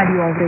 راډیو اورئ.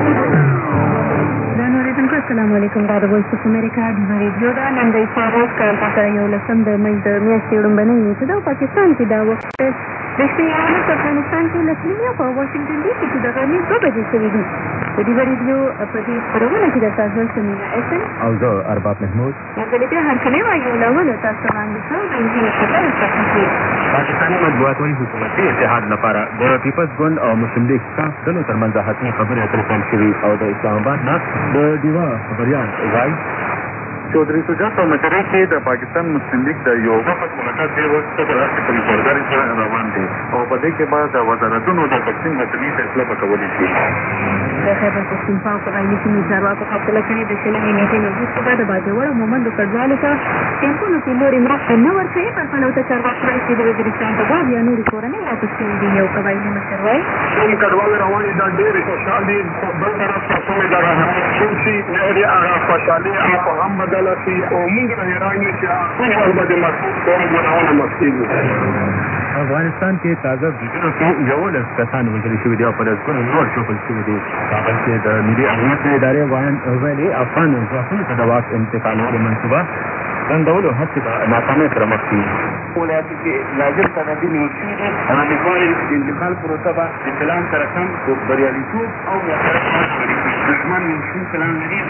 د نورېدونکو السلام علیکم. دا د وایس اف امریکا ډیوه ریډیو ده. نن د اتفاق کال 11 د مۍ د میاشتې لومړنۍ نیټه ده او پاکستان کې دا وخت د شپې 11 په افغانستان کې لسنیمې او په واشنګټن ډي سي کې د غرمې 2 بجې شوي دي. د ډیوه ریډیو په دې خپرونه کې درته زه سمینا اسن او زه ارباب محمود ځلې بیا هرکلی وایو. له اولو تاسو وړاندې کوو د انجینر خبر څخه پاکستاني مطبوعاتي حکومتي اتحاد لپاره د پیپلز ګوند او مسلم لیگ څخه ډلو ترمنځ حتمي خبرې اترې پیل شوي او د اسلام آباد نه د ډیوه خبریال وایي چودھری سجاد په مشرۍ کې د پاکستان مسلم لیگ د یو وفد ملاقات دی اوس په راتلونکي په ریپورټرۍ سره روان دی او په دې کې به د وزارتونو د تقسیم حتمي فیصله به کولی شي. د خیبر پښتونخوا په قبایلي سیمې چارواکو فیصله کړې د شلمې نیټې نه وروسته به د باجوړ او مومندو کډوالو ته کیمپونو کې نورې مرستې نه ورکوي. پر پلو ته چارواکي وایي چې د وزیرستان په باب یا نورې کورنۍ واپس شوي دي. یو قبایلي مشر وایي کوم کډوال روانې دا ډېرې خوشحال دي. په بل طرف ته کومې د راحتۍ شوي شي ډېرې هغه خوشحالي هغه هم بدله شي او موږ نه حیران یو چې ټول به د مسعود قوم ګناهونه معاف کېږي. افغانستان کې تازه بریدونو کې 11 کسان وژل شوي دي او په لسګونو نور ژوبل شوي دي. کابل کې د ملي امنیت ادارې ویلي افغان ځواکونو ته د واک انتقالولو منصوبه بندولو هڅې به ناکامۍ سره مخ کړي. ولایتو کې لازم سندي نیول شوي دي. لیکوال د انتقال پروسه به د پلان سره سم بریالیتوب او دښمن شین پلان لري.